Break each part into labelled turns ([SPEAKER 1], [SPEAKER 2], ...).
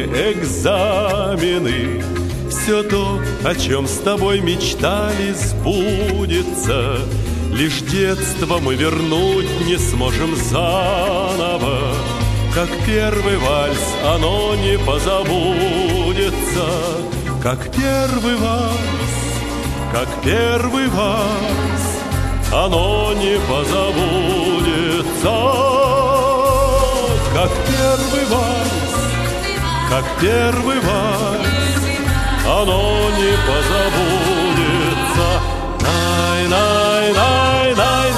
[SPEAKER 1] школьные экзамены. Все то, о чем с тобой мечтали, сбудется. Лишь детство мы вернуть не сможем заново. Как первый вальс, оно не позабудется. Как первый вальс, как первый вальс, оно не позабудется. Как первый вальс, как первый вальс, оно не позабудется. Най-най-най,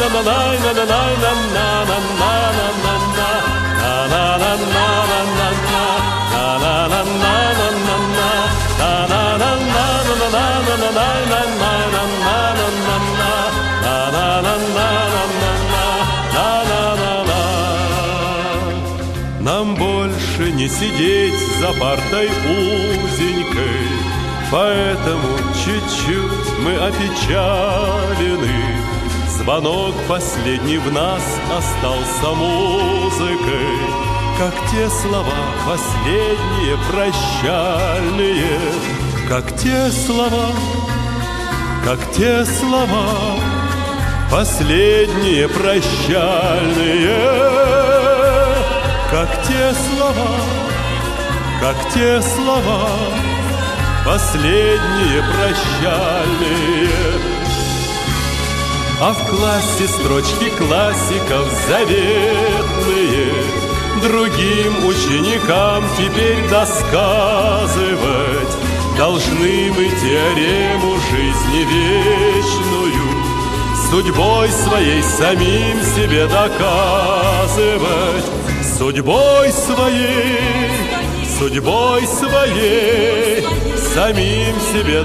[SPEAKER 1] нам больше не сидеть за партой узенькой, поэтому чуть-чуть мы опечалены. Звонок последний в нас остался музыкой, как те слова последние прощальные, как те слова, как те слова последние прощальные, как те слова, как те слова последние прощальные. А в классе строчки классиков заветные другим ученикам теперь досказывать. Должны мы теорему жизни вечную судьбой своей самим себе доказывать. Судьбой своей, судьбой своей самим себе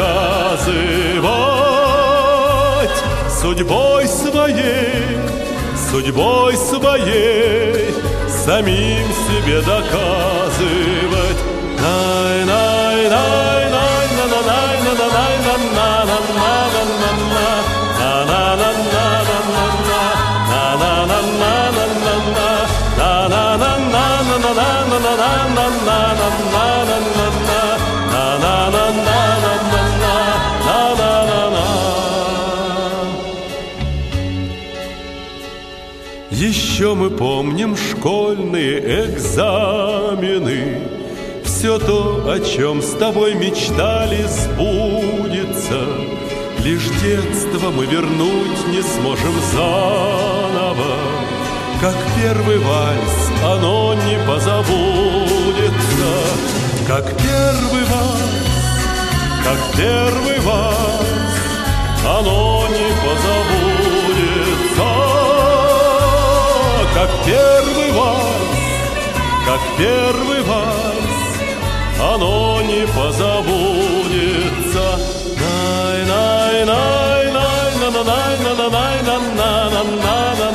[SPEAKER 1] доказывать. Судьбой своей, судьбой своей самим себе доказывать. Еще мы помним школьные экзамены. Все то, о чем с тобой мечтали, сбудется. Лишь детство мы вернуть не сможем заново. Как первый вальс, оно не позабудется. Как первый вальс, как первый вальс, оно не позабудется. Как первый вальс, как первый вальс, оно не позабудется. Най-най-най-най-най-най-най-най-най-най-най-най.